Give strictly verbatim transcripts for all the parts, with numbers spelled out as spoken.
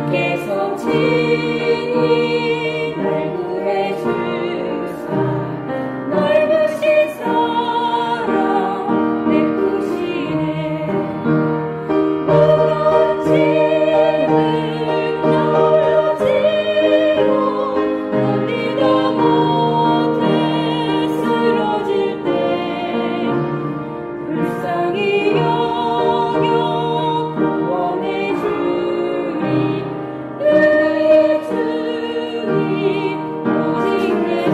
주께서 친히 날 구해주사 넓으신 사랑 베푸시네. 무거운 짐을 나홀로 지고 견디다 못해 쓰러질 때 불쌍히 여겨 구원해 주리. 은혜의 주님 오직 예수.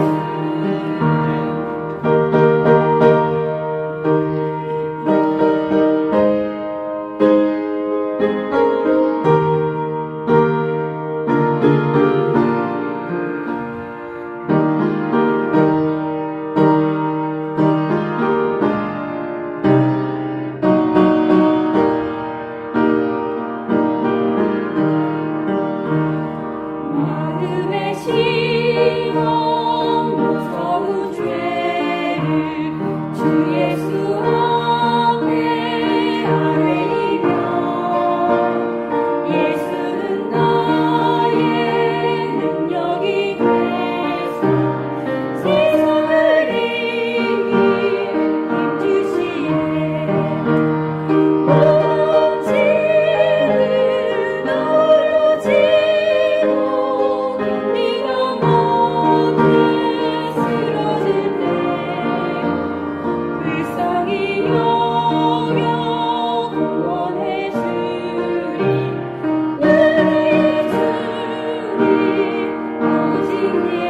마음에 심어 무서운 죄를 주 예수 앞에 아뢰이며 예수는 나의 능력이 되사 세상을 이길 힘주시네. 무거운 짐을 나홀로 지고 견디다 못해 쓰러질 때 불쌍히 여겨 구원해 주리. 은혜의 주님 오직